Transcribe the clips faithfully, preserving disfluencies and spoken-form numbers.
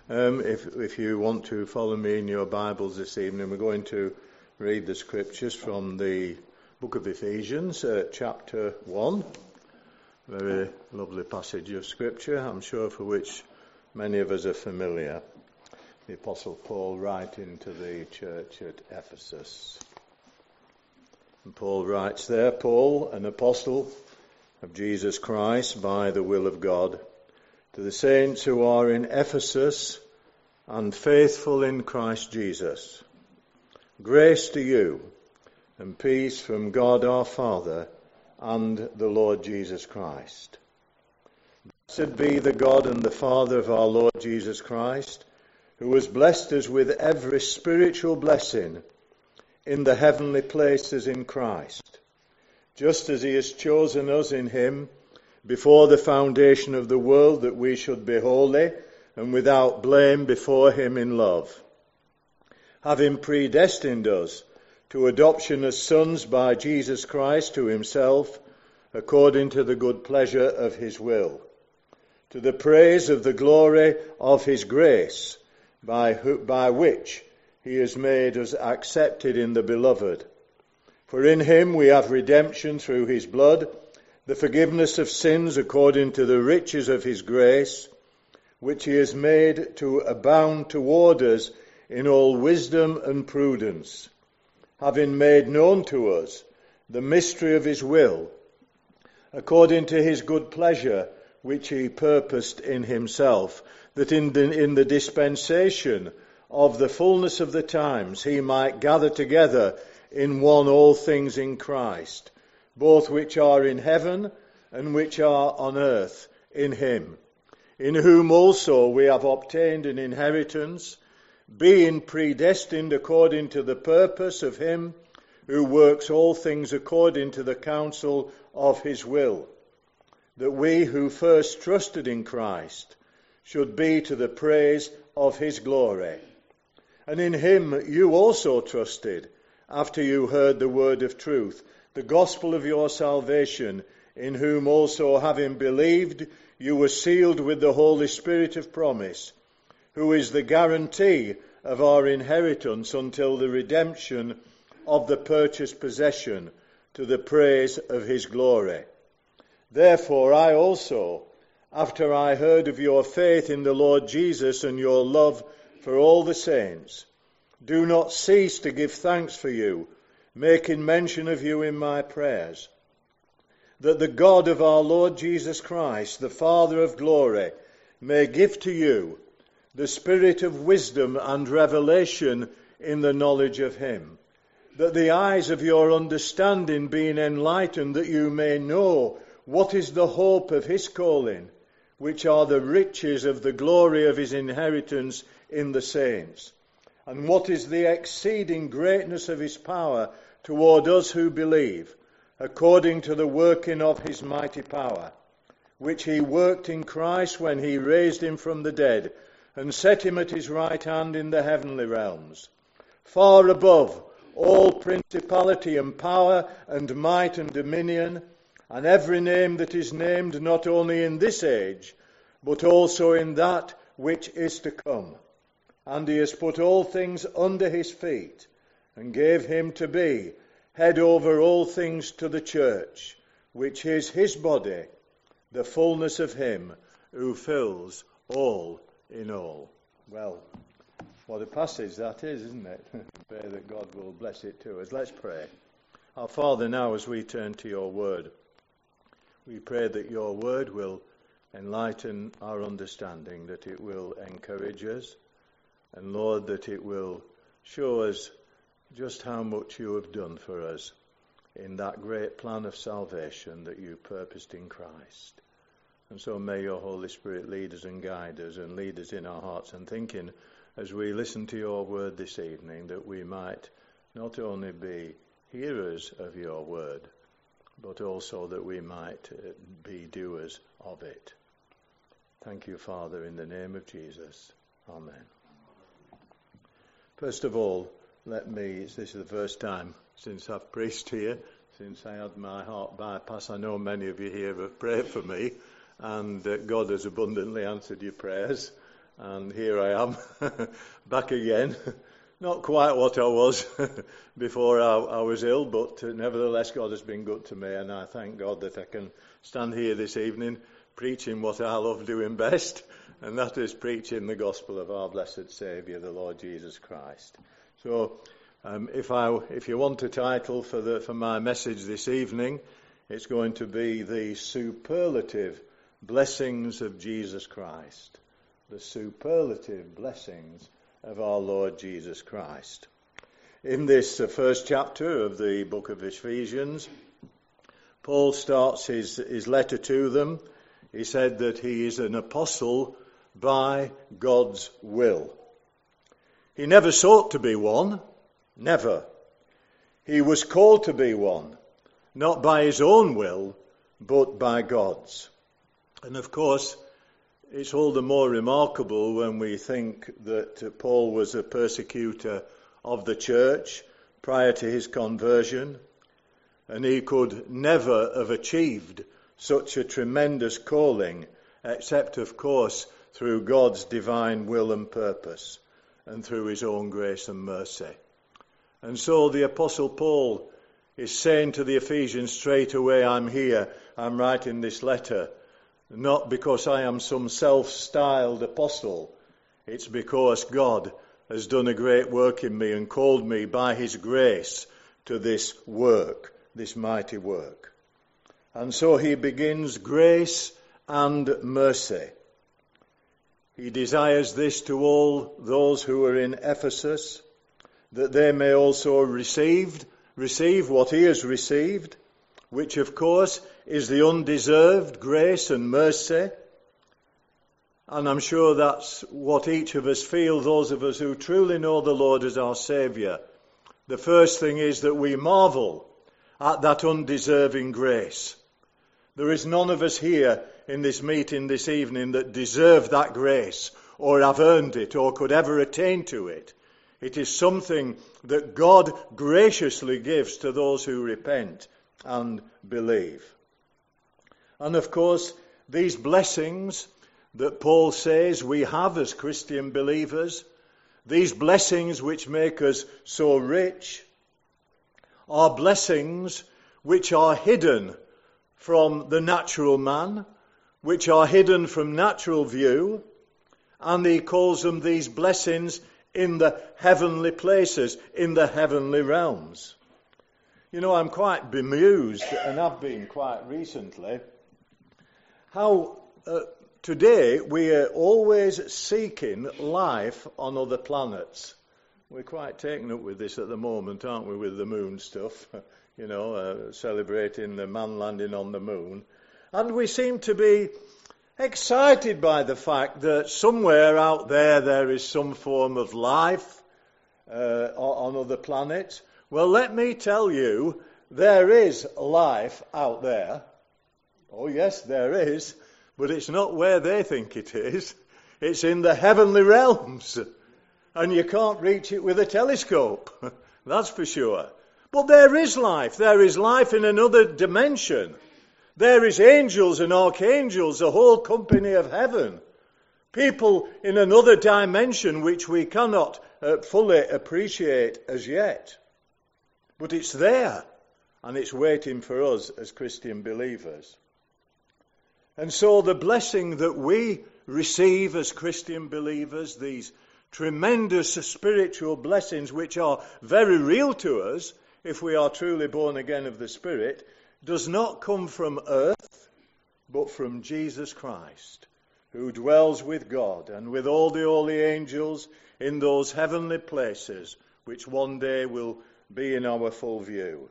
Um, if, if you want to follow me in your Bibles this evening, we're going to read the scriptures from the book of Ephesians, uh, chapter one. Very lovely passage of scripture, I'm sure, for which many of us are familiar. The Apostle Paul writing to the church at Ephesus. And Paul writes there, Paul, an apostle of Jesus Christ by the will of God, to the saints who are in Ephesus and faithful in Christ Jesus. Grace to you and peace from God our Father and the Lord Jesus Christ. Blessed be the God and the Father of our Lord Jesus Christ, who has blessed us with every spiritual blessing in the heavenly places in Christ, just as he has chosen us in him before the foundation of the world, that we should be holy and without blame before him in love, having predestined us to adoption as sons by Jesus Christ to himself, according to the good pleasure of his will, to the praise of the glory of his grace, by, who, by which he has made us accepted in the beloved. For in him we have redemption through his blood, the forgiveness of sins according to the riches of his grace, which he has made to abound toward us in all wisdom and prudence, having made known to us the mystery of his will, according to his good pleasure, which he purposed in himself, that in the, in the dispensation of the fullness of the times he might gather together in one all things in Christ, both which are in heaven and which are on earth in him, in whom also we have obtained an inheritance, being predestined according to the purpose of him who works all things according to the counsel of his will, that we who first trusted in Christ should be to the praise of his glory. And in him you also trusted, after you heard the word of truth, the gospel of your salvation, in whom also, having believed, you were sealed with the Holy Spirit of promise, who is the guarantee of our inheritance until the redemption of the purchased possession, to the praise of his glory. Therefore I also, after I heard of your faith in the Lord Jesus and your love for all the saints, do not cease to give thanks for you, making mention of you in my prayers, that the God of our Lord Jesus Christ, the Father of glory, may give to you the spirit of wisdom and revelation in the knowledge of him, that the eyes of your understanding being enlightened, that you may know what is the hope of his calling, which are the riches of the glory of his inheritance in the saints, and what is the exceeding greatness of his power toward us who believe, according to the working of his mighty power, which he worked in Christ when he raised him from the dead, and set him at his right hand in the heavenly realms, far above all principality and power and might and dominion, and every name that is named, not only in this age, but also in that which is to come. And he has put all things under his feet, and gave him to be head over all things to the church, which is his body, the fullness of him who fills all in all. Well, what a passage that is, isn't it? Pray that God will bless it to us. Let's pray. Our Father, now as we turn to your word, we pray that your word will enlighten our understanding, that it will encourage us, and Lord, that it will show us just how much you have done for us in that great plan of salvation that you purposed in Christ. And so may your Holy Spirit lead us and guide us and lead us in our hearts and thinking as we listen to your word this evening, that we might not only be hearers of your word, but also that we might be doers of it. Thank you, Father, in the name of Jesus. Amen. First of all, let me, this is the first time since I've preached here, since I had my heart bypass. I know many of you here have prayed for me, and uh, God has abundantly answered your prayers. and here I am, back again. Not quite what I was before I, I was ill, but nevertheless God has been good to me, and I thank God that I can stand here this evening preaching what I love doing best, and that is preaching the gospel of our blessed Saviour, the Lord Jesus Christ. So um, if I, if you want a title for the for my message this evening, it's going to be the superlative blessings of Jesus Christ. The superlative blessings of our Lord Jesus Christ. In this uh, first chapter of the book of Ephesians, Paul starts his, his letter to them. He said that he is an apostle by God's will. He never sought to be one, never. He was called to be one, not by his own will, but by God's. And of course, it's all the more remarkable when we think that Paul was a persecutor of the church prior to his conversion, and he could never have achieved such a tremendous calling, except, of course, through God's divine will and purpose, and through his own grace and mercy. And so the Apostle Paul is saying to the Ephesians straight away, I'm here, I'm writing this letter, not because I am some self-styled apostle. It's because God has done a great work in me and called me by his grace to this work, this mighty work. And so he begins grace and mercy. He desires this to all those who are in Ephesus, that they may also receive, receive what he has received, which of course is the undeserved grace and mercy. And I'm sure that's what each of us feel, those of us who truly know the Lord as our Saviour. The first thing is that we marvel at that undeserving grace. There is none of us here in this meeting this evening that deserve that grace or have earned it or could ever attain to it. It is something that God graciously gives to those who repent and believe. And of course, these blessings that Paul says we have as Christian believers, these blessings which make us so rich, are blessings which are hidden from the natural man, which are hidden from natural view, and he calls them these blessings in the heavenly places, in the heavenly realms. You know, I'm quite bemused, and have been quite recently, how uh, today we are always seeking life on other planets. We're quite taken up with this at the moment, aren't we, with the moon stuff, you know, uh, celebrating the man landing on the moon. And we seem to be excited by the fact that somewhere out there there is some form of life uh, on other planets. Well, let me tell you, there is life out there. Oh yes, there is. But it's not where they think it is. It's in the heavenly realms. And you can't reach it with a telescope. That's for sure. But there is life. There is life in another dimension. There is angels and archangels, the whole company of heaven. People in another dimension which we cannot uh, fully appreciate as yet. But it's there, and it's waiting for us as Christian believers. And so the blessing that we receive as Christian believers, these tremendous spiritual blessings which are very real to us if we are truly born again of the Spirit, does not come from earth, but from Jesus Christ, who dwells with God and with all the holy angels in those heavenly places, which one day will be in our full view.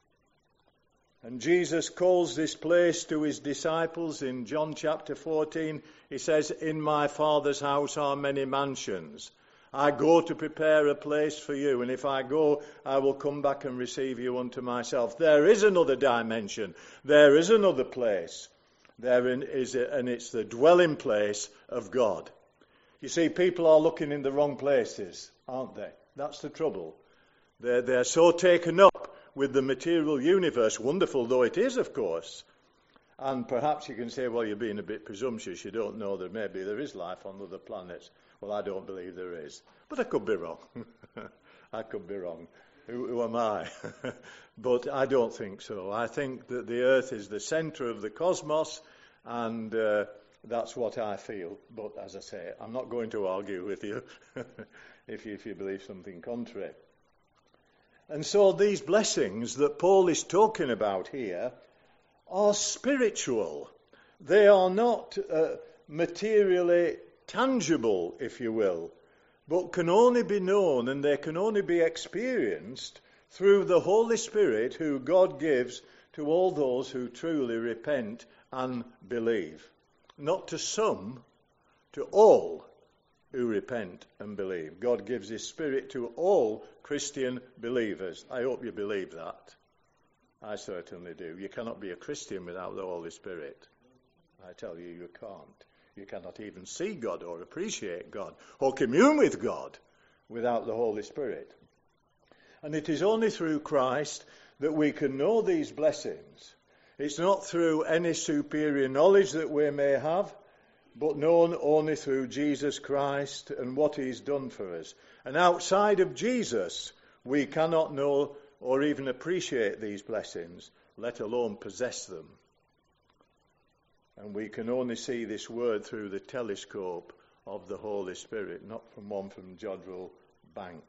And Jesus calls this place to his disciples in John chapter fourteen. He says, "In my Father's house are many mansions. I go to prepare a place for you, and if I go, I will come back and receive you unto myself." There is another dimension. There is another place. Therein is it, and it's the dwelling place of God. You see, people are looking in the wrong places, aren't they? That's the trouble. They're, they're so taken up with the material universe, wonderful though it is, of course. And perhaps you can say, well, you're being a bit presumptuous. You don't know that maybe there is life on other planets. Well, I don't believe there is. But I could be wrong. I could be wrong. Who, who am I? But I don't think so. I think that the earth is the centre of the cosmos, and uh, that's what I feel. But as I say, I'm not going to argue with you if you, if you believe something contrary. And so these blessings that Paul is talking about here are spiritual. They are not uh, materially tangible, if you will, but can only be known and they can only be experienced through the Holy Spirit who God gives to all those who truly repent and believe. Not to some, to all who repent and believe. God gives his Spirit to all Christian believers. I hope you believe that. I certainly do. You cannot be a Christian without the Holy Spirit. I tell you, you can't. You cannot even see God or appreciate God or commune with God without the Holy Spirit. And it is only through Christ that we can know these blessings. It's not through any superior knowledge that we may have, but known only through Jesus Christ and what he's done for us. And outside of Jesus, we cannot know or even appreciate these blessings, let alone possess them. And we can only see this word through the telescope of the Holy Spirit, not from one from Jodrell Bank.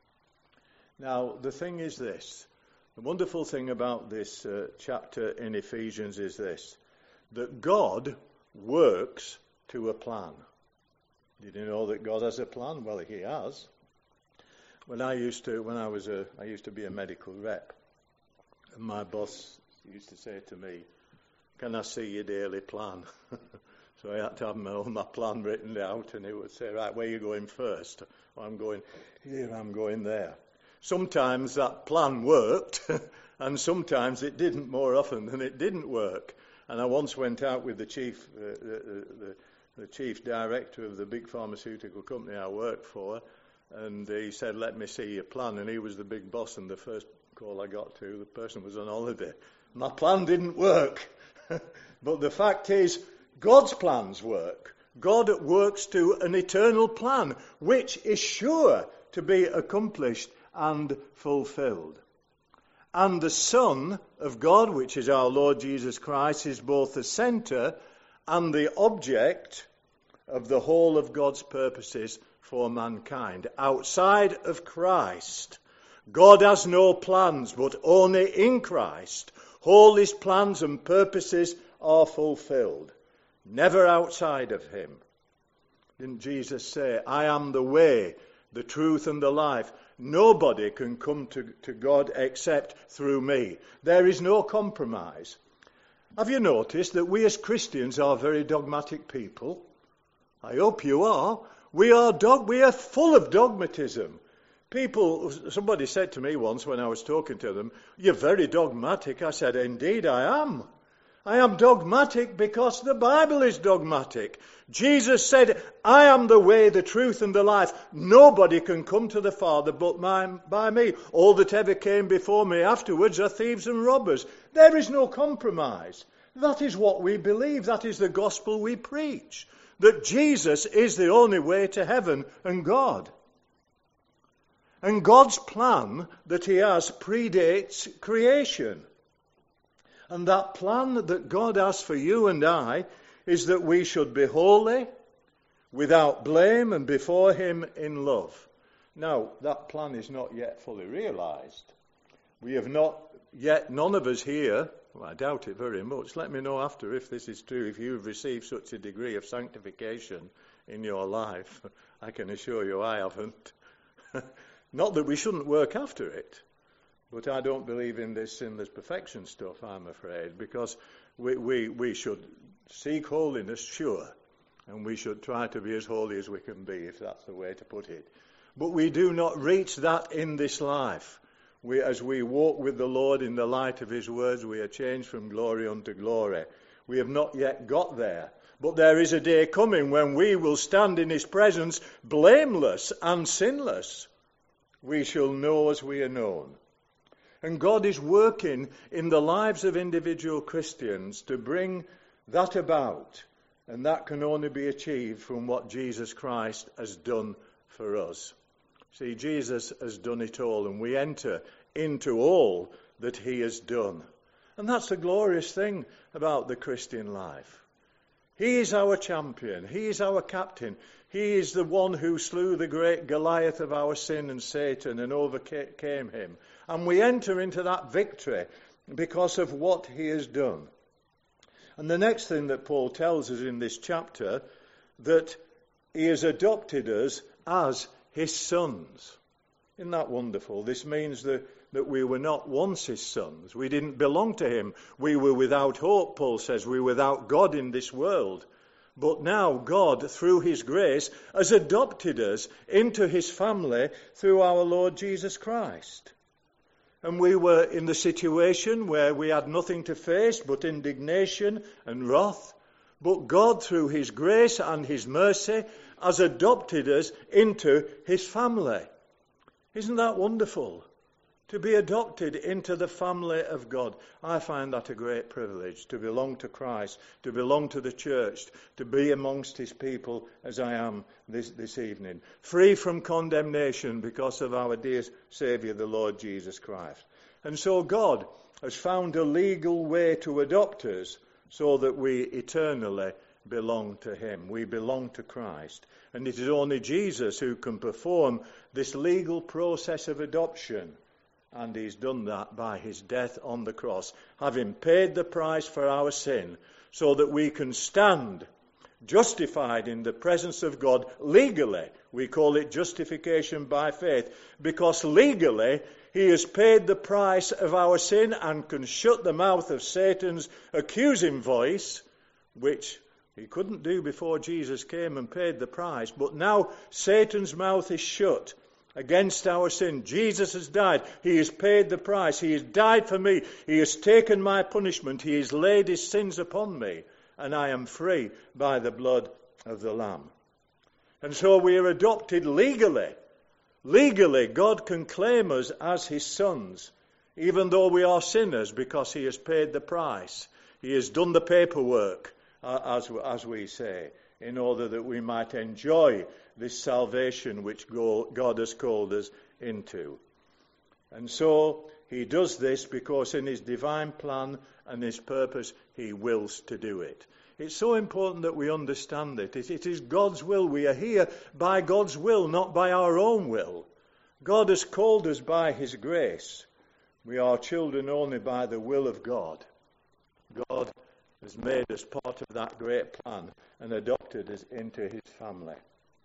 Now, the thing is this. The wonderful thing about this uh, chapter in Ephesians is this, that God works to a plan. Did you know that God has a plan? Well, he has. When I used to, when I was a, I used to be a medical rep, and my boss used to say to me, "Can I see your daily plan?" So I had to have my, all my plan written out, and he would say, "Right, where are you going first?" Well, I'm going here, I'm going there. Sometimes that plan worked, and sometimes it didn't, more often than it didn't work. And I once went out with the chief, uh, the, the, the chief director of the big pharmaceutical company I worked for, and he said, "Let me see your plan." And he was the big boss, and the first call I got to, the person was on holiday. My plan didn't work. But the fact is, God's plans work. God works to an eternal plan, which is sure to be accomplished and fulfilled. And the Son of God, which is our Lord Jesus Christ, is both the centre and the object of the whole of God's purposes for mankind. Outside of Christ, God has no plans, but only in Christ, all his plans and purposes are fulfilled. Never outside of him. Didn't Jesus say, "I am the way, the truth and the life. Nobody can come to, to God except through me." There is no compromise. Have you noticed that we as Christians are very dogmatic people? I hope you are. We are dog. We are full of dogmatism. People, somebody said to me once when I was talking to them, "You're very dogmatic." I said, "Indeed I am. I am dogmatic because the Bible is dogmatic." Jesus said, "I am the way, the truth and the life. Nobody can come to the Father but my, by me. All that ever came before me afterwards are thieves and robbers." There is no compromise. That is what we believe. That is the gospel we preach. That Jesus is the only way to heaven and God. And God's plan that he has predates creation. And that plan that God has for you and I is that we should be holy, without blame, and before him in love. Now, that plan is not yet fully realized. We have not yet, none of us here, well, I doubt it very much. Let me know after if this is true, if you've received such a degree of sanctification in your life. I can assure you I haven't. Not that we shouldn't work after it. But I don't believe in this sinless perfection stuff, I'm afraid, because we, we, we should seek holiness, sure, and we should try to be as holy as we can be, if that's the way to put it. But we do not reach that in this life. We, as we walk with the Lord in the light of his words, we are changed from glory unto glory. We have not yet got there. But there is a day coming when we will stand in his presence blameless and sinless. We shall know as we are known. And God is working in the lives of individual Christians to bring that about. And that can only be achieved from what Jesus Christ has done for us. See, Jesus has done it all, and we enter into all that he has done. And that's the glorious thing about the Christian life. He is our champion. He is our captain. He is the one who slew the great Goliath of our sin and Satan and overcame him. And we enter into that victory because of what he has done. And the next thing that Paul tells us in this chapter, that he has adopted us as his sons. Isn't that wonderful? This means that, that we were not once his sons. We didn't belong to him. We were without hope, Paul says. We were without God in this world. But now God, through his grace, has adopted us into his family through our Lord Jesus Christ. And we were in the situation where we had nothing to face but indignation and wrath. But God, through his grace and his mercy, has adopted us into his family. Isn't that wonderful? To be adopted into the family of God. I find that a great privilege, to belong to Christ, to belong to the church, to be amongst his people as I am this, this evening. Free from condemnation because of our dear Saviour, the Lord Jesus Christ. And so God has found a legal way to adopt us so that we eternally belong to him. We belong to Christ. And it is only Jesus who can perform this legal process of adoption. And he's done that by his death on the cross, having paid the price for our sin, so that we can stand justified in the presence of God legally. We call it justification by faith, because legally he has paid the price of our sin and can shut the mouth of Satan's accusing voice, which he couldn't do before Jesus came and paid the price. But now Satan's mouth is shut against our sin. Jesus has died. He has paid the price. He has died for me. He has taken my punishment. He has laid his sins upon me. And I am free by the blood of the Lamb. And so we are adopted legally. Legally, God can claim us as his sons, even though we are sinners, because he has paid the price. He has done the paperwork, uh, as, as we say, in order that we might enjoy this salvation which God has called us into. And so he does this because in his divine plan and his purpose he wills to do it. It's so important that we understand it. It, it is God's will. We are here by God's will, not by our own will. God has called us by his grace. We are children only by the will of God. God has made us part of that great plan and adopted us into his family.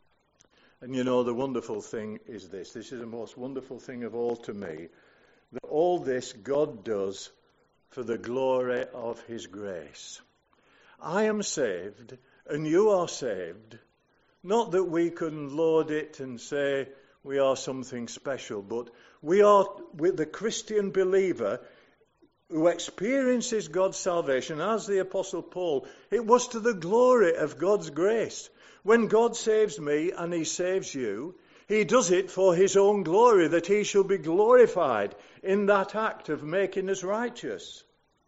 And you know, the wonderful thing is this. This is the most wonderful thing of all to me. That all this God does for the glory of his grace. I am saved and you are saved. Not that we can load it and say we are something special, but we are, with the Christian believer who experiences God's salvation, as the Apostle Paul, it was to the glory of God's grace. When God saves me and he saves you, he does it for his own glory, that he shall be glorified in that act of making us righteous.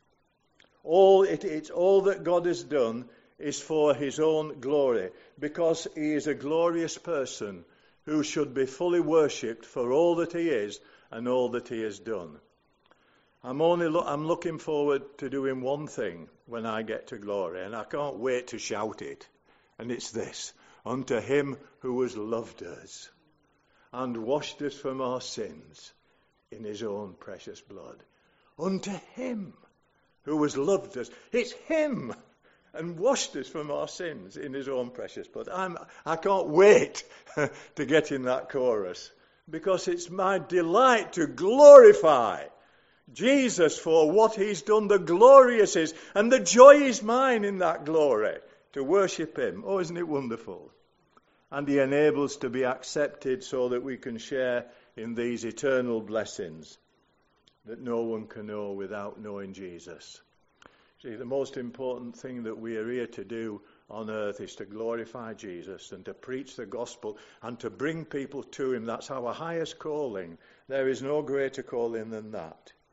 All it, it's all that God has done is for his own glory, because he is a glorious person who should be fully worshipped for all that he is and all that he has done. I'm only lo- I'm looking forward to doing one thing when I get to glory, and I can't wait to shout it. And it's this: unto him who has loved us and washed us from our sins in his own precious blood. Unto him who has loved us. It's him, and washed us from our sins in his own precious blood. I'm, I can't wait to get in that chorus, because it's my delight to glorify Jesus for what he's done. The glorious is, and the joy is mine in that glory, to worship him. Oh, isn't it wonderful? And he enables to be accepted so that we can share in these eternal blessings that no one can know without knowing Jesus. See, the most important thing that we are here to do on earth is to glorify Jesus and to preach the gospel and to bring people to him. That's our highest calling. There is no greater calling than that.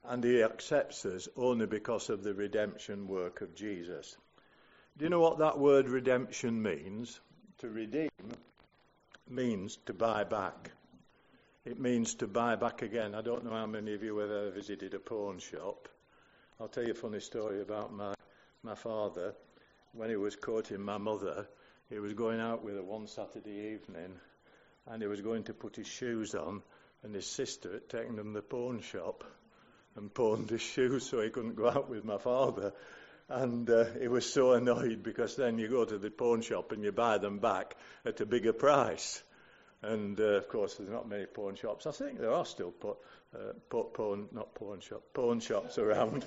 and he accepts us only because of the redemption work of Jesus. Do you know what that word redemption means? To redeem means to buy back. It means to buy back again. I don't know how many of you have ever visited a pawn shop. I'll tell you a funny story about my, my father. When he was courting my mother, he was going out with her one Saturday evening, and he was going to put his shoes on, and his sister had taken him to the pawn shop and pawned his shoes so he couldn't go out with my father. And uh, he was so annoyed, because then you go to the pawn shop and you buy them back at a bigger price. And, uh, of course, there's not many pawn shops. I think there are still po- uh, po- pawn, not pawn shop, pawn shops around.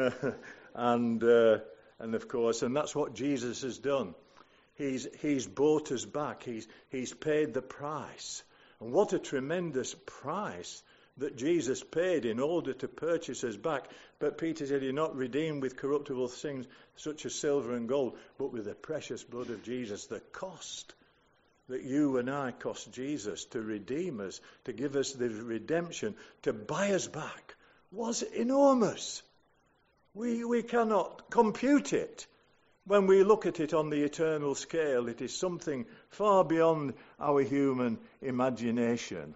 and, uh, and, of course, and that's what Jesus has done. He's, he's bought us back. He's, he's paid the price. And what a tremendous price that Jesus paid in order to purchase us back. But Peter said, you're not redeemed with corruptible things such as silver and gold, but with the precious blood of Jesus. The cost that you and I cost Jesus to redeem us, to give us the redemption, to buy us back, was enormous. We, we cannot compute it. When we look at it on the eternal scale, it is something far beyond our human imagination.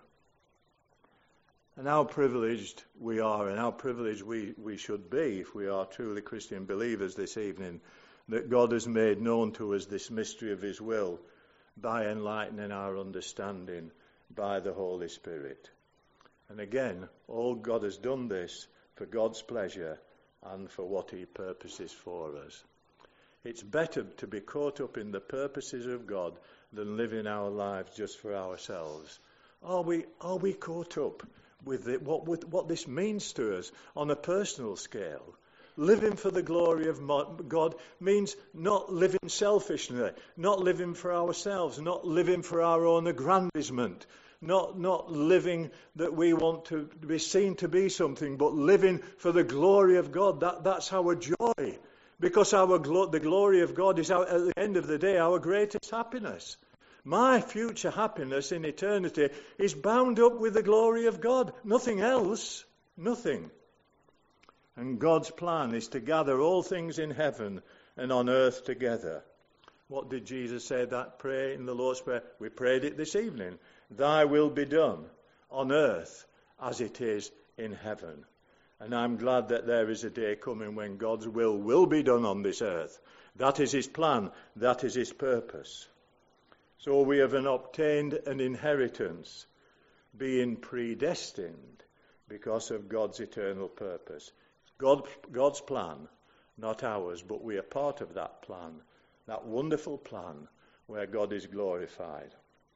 And how privileged we are, and how privileged we, we should be if we are truly Christian believers this evening, that God has made known to us this mystery of his will by enlightening our understanding by the Holy Spirit. And again, all God has done this for God's pleasure and for what he purposes for us. It's better to be caught up in the purposes of God than living our lives just for ourselves. Are we, are we caught up with it, what, with what this means to us on a personal scale? Living for the glory of God means not living selfishly, not living for ourselves, not living for our own aggrandizement, not, not living that we want to be seen to be something, but living for the glory of God. That, that's our joy, because our glo- the glory of God is, our, at the end of the day, our greatest happiness. My future happiness in eternity is bound up with the glory of God. Nothing else. Nothing. And God's plan is to gather all things in heaven and on earth together. What did Jesus say that pray in the Lord's Prayer? We prayed it this evening. Thy will be done on earth as it is in heaven. And I'm glad that there is a day coming when God's will will be done on this earth. That is his plan. That is his purpose. So we have an obtained an inheritance, being predestined because of God's eternal purpose. God, God's plan, not ours, but we are part of that plan, that wonderful plan where God is glorified.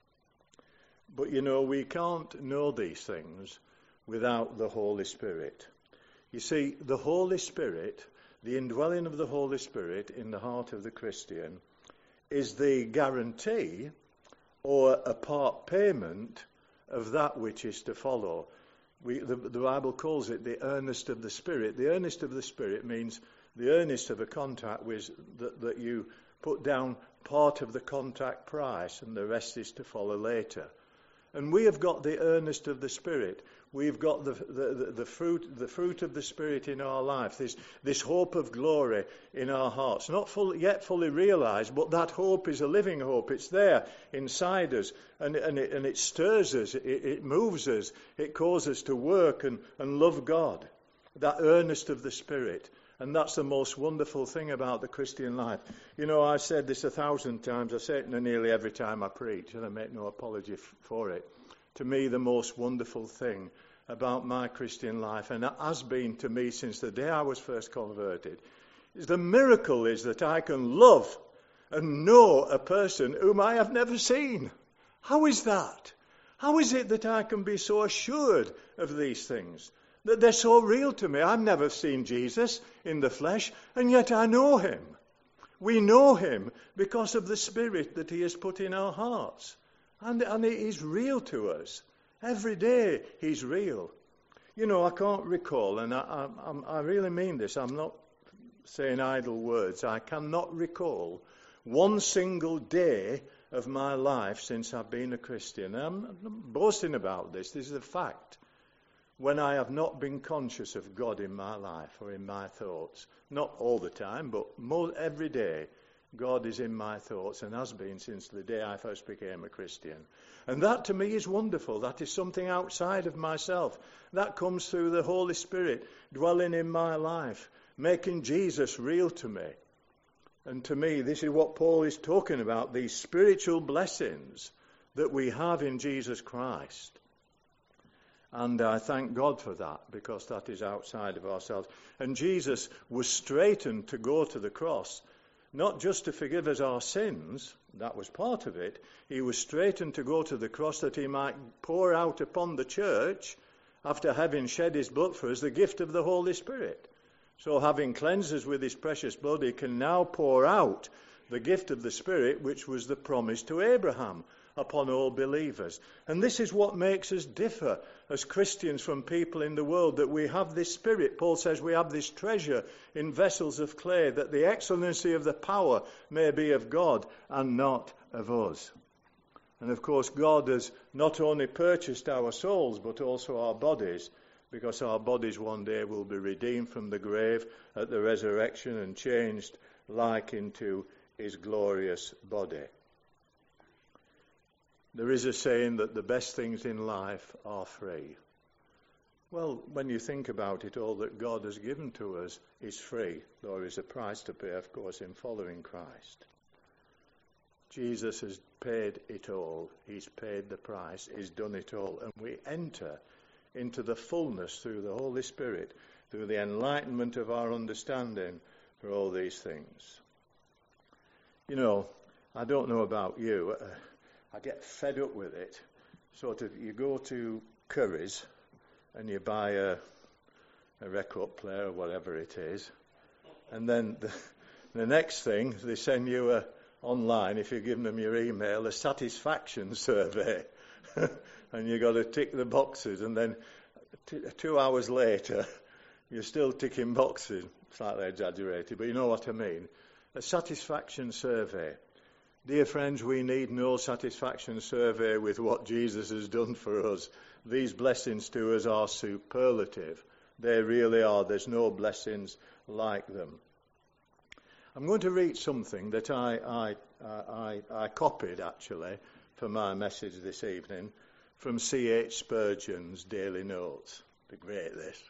But you know, we can't know these things without the Holy Spirit. You see, the Holy Spirit, the indwelling of the Holy Spirit in the heart of the Christian, is the guarantee or a part payment of that which is to follow. We, the, the Bible calls it the earnest of the Spirit. The earnest of the Spirit means the earnest of a contract with, that, that you put down part of the contract price and the rest is to follow later. And we have got the earnest of the Spirit. We've got the, the, the, the fruit the fruit of the Spirit in our life, this, this hope of glory in our hearts. Not full, yet fully realized, but that hope is a living hope. It's there inside us, and, and, it, and it stirs us, it, it moves us, it causes us to work and, and love God. That earnest of the Spirit. And that's the most wonderful thing about the Christian life. You know, I've said this a thousand times. I say it nearly every time I preach, and I make no apology f- for it. To me, the most wonderful thing about my Christian life, and it has been to me since the day I was first converted, is the miracle is that I can love and know a person whom I have never seen. How is that? How is it that I can be so assured of these things? That they're so real to me. I've never seen Jesus in the flesh, and yet I know him. We know him because of the Spirit that he has put in our hearts. And, and it is real to us. Every day he's real. You know, I can't recall, and I, I, I really mean this, I'm not saying idle words. I cannot recall one single day of my life since I've been a Christian. I'm not boasting about this. This is a fact. when I have not been conscious of God in my life or in my thoughts. Not all the time, but more, every day, God is in my thoughts and has been since the day I first became a Christian. And that to me is wonderful. That is something outside of myself. That comes through the Holy Spirit dwelling in my life, making Jesus real to me. And to me, this is what Paul is talking about, these spiritual blessings that we have in Jesus Christ. And I thank God for that, because that is outside of ourselves. And Jesus was straitened to go to the cross, not just to forgive us our sins, that was part of it. He was straitened to go to the cross that he might pour out upon the church, after having shed his blood for us, the gift of the Holy Spirit. So having cleansed us with his precious blood, he can now pour out the gift of the Spirit, which was the promise to Abraham upon all believers. And this is what makes us differ as Christians from people in the world, that we have this Spirit. Paul says we have this treasure in vessels of clay, that the excellency of the power may be of God and not of us. And of course, God has not only purchased our souls, but also our bodies, because our bodies one day will be redeemed from the grave at the resurrection and changed like into his glorious body. There is a saying that the best things in life are free. Well, when you think about it, all that God has given to us is free. There is a price to pay, of course, in following Christ. Jesus has paid it all. He's paid the price. He's done it all. And we enter into the fullness through the Holy Spirit, through the enlightenment of our understanding for all these things. You know, I don't know about you. Uh, I get fed up with it. Sort of, you go to Curry's and you buy a, a record player or whatever it is, and then the, the next thing, they send you a, online, if you give them your email, a satisfaction survey. And you've got to tick the boxes, and then t- two hours later, you're still ticking boxes. Slightly exaggerated, but you know what I mean. A satisfaction survey. Dear friends, we need no satisfaction survey with what Jesus has done for us. These blessings to us are superlative. They really are. There's no blessings like them. I'm going to read something that I, I, I, I copied, actually, for my message this evening, from C H Spurgeon's Daily Notes. Be great, this.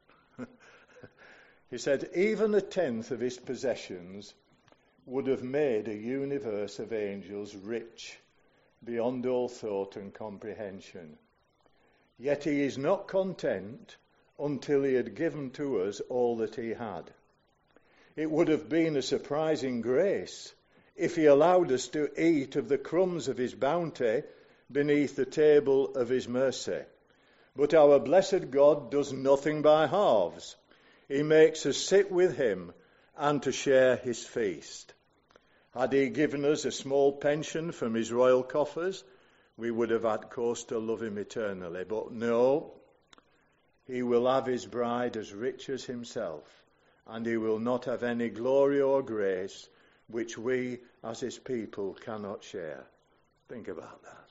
He said, even a tenth of his possessions would have made a universe of angels rich beyond all thought and comprehension. Yet he is not content until he had given to us all that he had. It would have been a surprising grace if he allowed us to eat of the crumbs of his bounty beneath the table of his mercy. But our blessed God does nothing by halves. He makes us sit with him and to share his feast. Had he given us a small pension from his royal coffers, we would have had cause to love him eternally. But no, he will have his bride as rich as himself, and he will not have any glory or grace which we as his people cannot share. Think about that.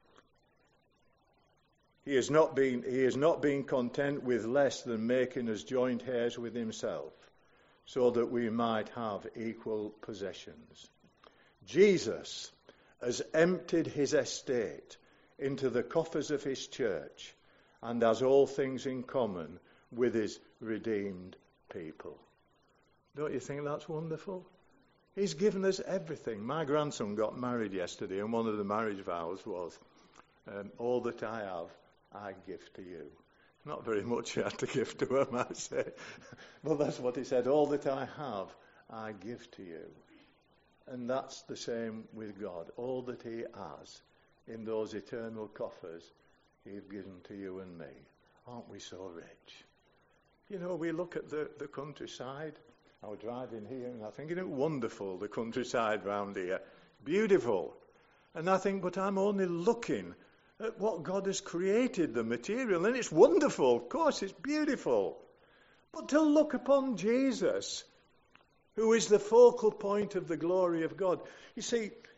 He has not been, he has not been content with less than making us joint heirs with himself, so that we might have equal possessions. Jesus has emptied his estate into the coffers of his church and has all things in common with his redeemed people. Don't you think that's wonderful? He's given us everything. My grandson got married yesterday, and one of the marriage vows was, um, all that I have, I give to you. Not very much he had to give to him, I say. But that's what he said. All that I have, I give to you. And that's the same with God. All that he has in those eternal coffers, he's given to you and me. Aren't we so rich? You know, we look at the, the countryside. I was driving here and I think, isn't it wonderful, the countryside round here? Beautiful. And I think, but I'm only looking at what God has created, the material, and it's wonderful, of course, it's beautiful. But to look upon Jesus, who is the focal point of the glory of God. You see,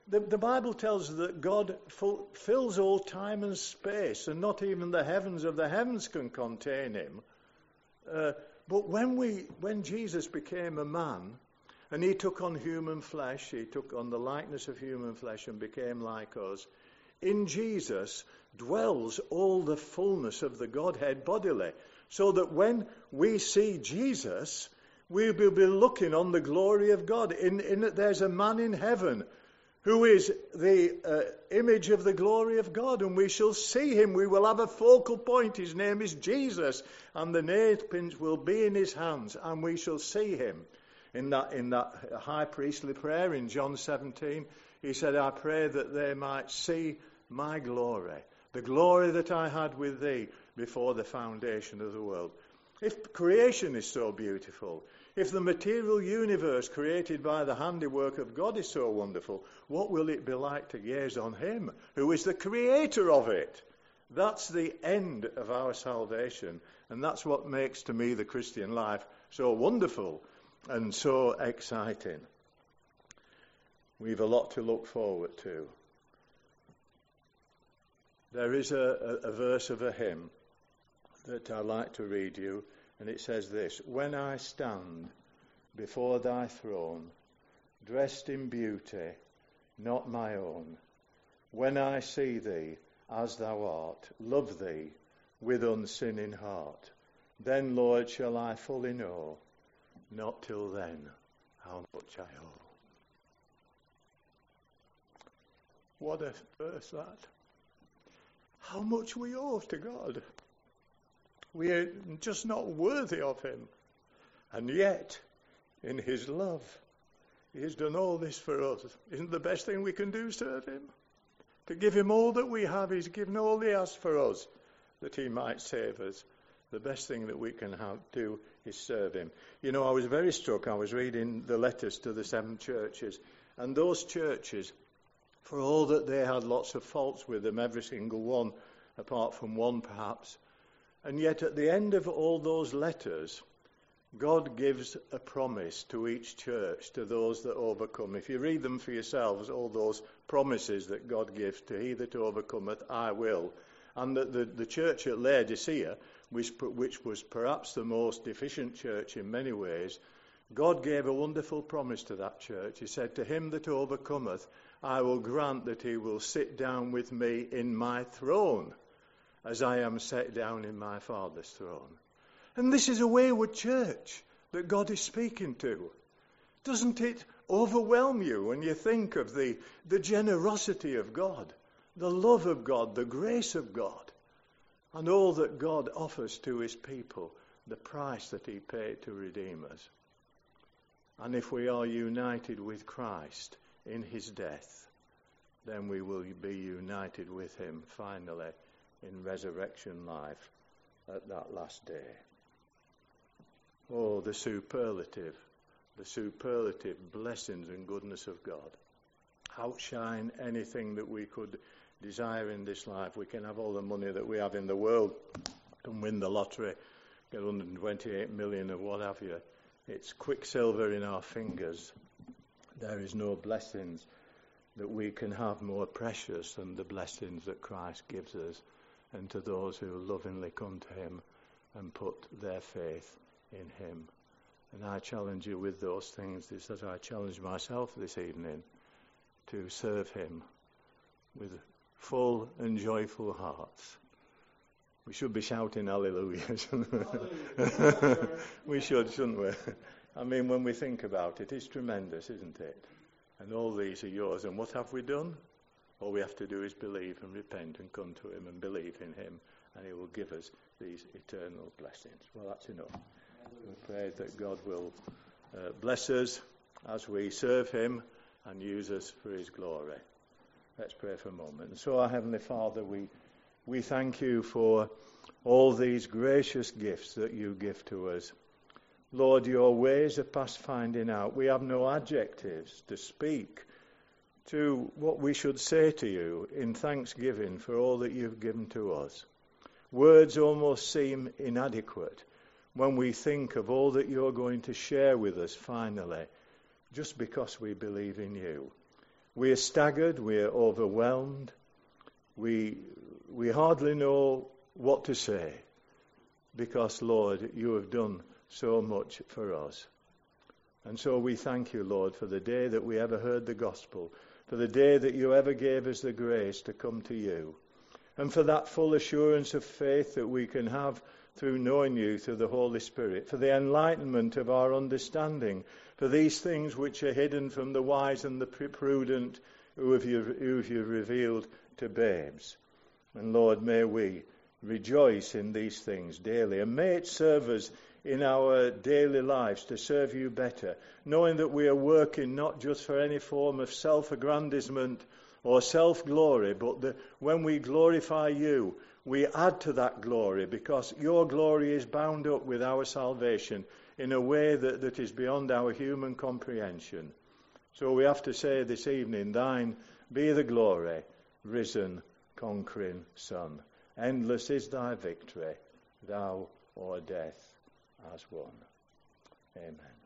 The, the Bible tells us that God full, fills all time and space, and not even the heavens of the heavens can contain him. Uh, but when we, when Jesus became a man, and he took on human flesh, he took on the likeness of human flesh and became like us, in Jesus dwells all the fullness of the Godhead bodily, so that when we see Jesus, we will be looking on the glory of God. In, in that there's a man in heaven who is the uh, image of the glory of God, and we shall see him. We will have a focal point. His name is Jesus, and the nail pins will be in his hands, and we shall see him. In that, in that high priestly prayer in John seventeen, he said, I pray that they might see my glory, the glory that I had with thee before the foundation of the world. If creation is so beautiful, if the material universe created by the handiwork of God is so wonderful, what will it be like to gaze on him, who is the creator of it? That's the end of our salvation, and that's what makes, to me, the Christian life so wonderful and so exciting. We've a lot to look forward to. There is a, a, a verse of a hymn that I like to read you, and it says this: When I stand before thy throne, dressed in beauty, not my own, when I see thee as thou art, love thee with unsinning heart, then, Lord, shall I fully know, not till then, how much I owe. What a verse that. How much we owe to God. We are just not worthy of him. And yet, in his love, he has done all this for us. Isn't the best thing we can do serve him? To give him all that we have, he's given all he has for us, that he might save us. The best thing that we can have, do is serve him. You know, I was very struck. I was reading the letters to the seven churches, and those churches, for all that they had lots of faults with them, every single one, apart from one perhaps, and yet at the end of all those letters, God gives a promise to each church, to those that overcome. If you read them for yourselves, all those promises that God gives to he that overcometh, I will. And that the, the church at Laodicea, which, which was perhaps the most deficient church in many ways, God gave a wonderful promise to that church. He said, to him that overcometh, I will grant that he will sit down with me in my throne, as I am set down in my Father's throne. And this is a wayward church that God is speaking to. Doesn't it overwhelm you when you think of the, the generosity of God, the love of God, the grace of God, and all that God offers to his people, the price that he paid to redeem us? And if we are united with Christ in his death, then we will be united with him finally in resurrection life at that last day. Oh, the superlative, the superlative blessings and goodness of God. Outshine anything that we could desire in this life. We can have all the money that we have in the world and win the lottery, get one hundred twenty-eight million or what have you. It's quicksilver in our fingers. There is no blessings that we can have more precious than the blessings that Christ gives us, and to those who lovingly come to him and put their faith in him. And I challenge you with those things, just as I challenge myself this evening, to serve him with full and joyful hearts. We should be shouting hallelujah, shouldn't we? We should, shouldn't we? I mean, when we think about it, it's tremendous, isn't it? And all these are yours. And what have we done? All we have to do is believe and repent and come to him and believe in him, and he will give us these eternal blessings. Well, that's enough. We pray that God will uh, bless us as we serve him and use us for his glory. Let's pray for a moment. And so, our Heavenly Father, we we thank you for all these gracious gifts that you give to us. Lord, your ways are past finding out. We have no adjectives to speak to what we should say to you in thanksgiving for all that you've given to us. Words almost seem inadequate when we think of all that you're going to share with us finally, just because we believe in you. we are staggered, we are overwhelmed, we, we hardly know what to say, because, Lord, you have done so much for us. And so we thank you, Lord, for the day that we ever heard the gospel, for the day that you ever gave us the grace to come to you, and for that full assurance of faith that we can have through knowing you through the Holy Spirit, for the enlightenment of our understanding, for these things which are hidden from the wise and the prudent, who have you, who have you revealed to babes. And Lord, may we rejoice in these things daily, and may it serve us in our daily lives to serve you better, knowing that we are working not just for any form of self-aggrandizement or self-glory, but that when we glorify you, we add to that glory, because your glory is bound up with our salvation in a way that, that is beyond our human comprehension. So we have to say this evening, thine be the glory, risen, conquering Son. Endless is thy victory, thou o'er death hast won. Amen.